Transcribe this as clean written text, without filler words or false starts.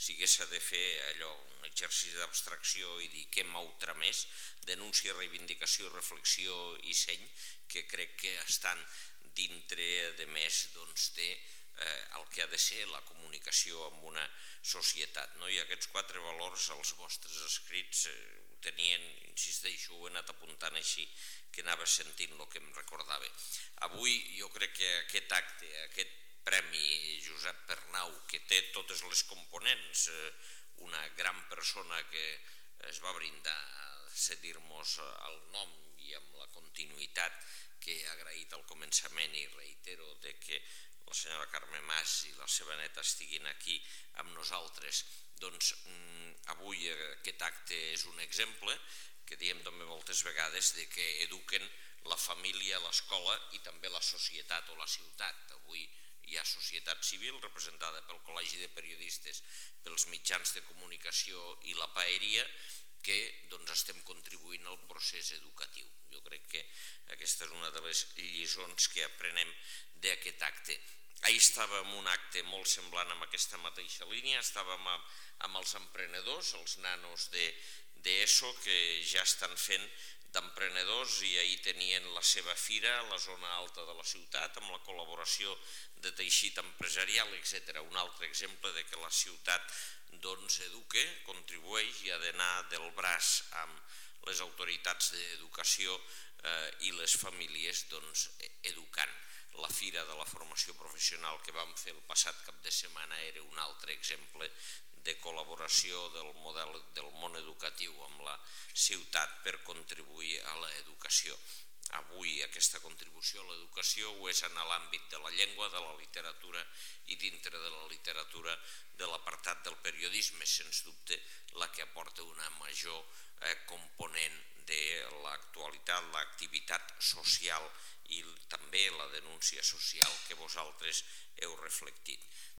sí que s'ha de fer allò, un exercici d'abstracció i dir què m'ha tramès, denúncia, reivindicació, reflexió i seny, que crec que estan dintre, a més, el que ha de ser la comunicació amb una societat. I aquests 4 valors, els vostres escrits, ho tenien, insisteixo, ho he anat apuntant així, que anava sentint el que em recordava. Avui jo crec que aquest acte, aquest Premi Josep Pernau, que té totes les components, una gran persona que es va brindar a cedir-nos el nom i amb la continuïtat que he agraït al començament, i reitero que la senyora Carme Mas i la seva neta estiguin aquí amb nosaltres. Doncs avui aquest acte és un exemple que diem també moltes vegades que eduquen la família, l'escola i també la societat o la ciutat. Avui hi ha societat civil representada pel Col·legi de Periodistes, pels mitjans de comunicació i la paeria, que estem contribuint al procés educatiu. Jo crec que aquesta és una de les lliçons que aprenem d'aquest acte. Ahir estàvem en un acte molt semblant amb aquesta mateixa línia, estàvem amb els emprenedors, els nanos d'ESO, que ja estan fent d'emprenedors, i ahir tenien la seva fira a la zona alta de la ciutat amb la col·laboració de teixit empresarial, etc. Un altre exemple que la ciutat educa, contribueix i ha d'anar del braç amb les autoritats d'educació i les famílies educant. La Fira de la Formació Professional que vam fer el passat cap de setmana era un altre exemple de col·laboració del model del món educatiu amb la ciutat per contribuir a l'educació. Avui aquesta contribució a l'educació ho és en l'àmbit de la llengua, de la literatura i dintre de la literatura de l'apartat del periodisme, sens dubte la que aporta una major component de l'actualitat, l'activitat social i també la denúncia social que vosaltres heu reflectit.